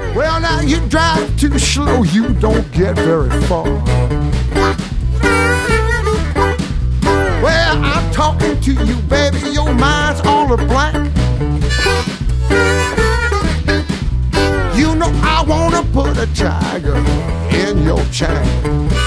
Well, now you drive too slow, you don't get very far. Well, I'm talking to you, baby, your mind's all a blank. You know I wanna put a tiger in your chain.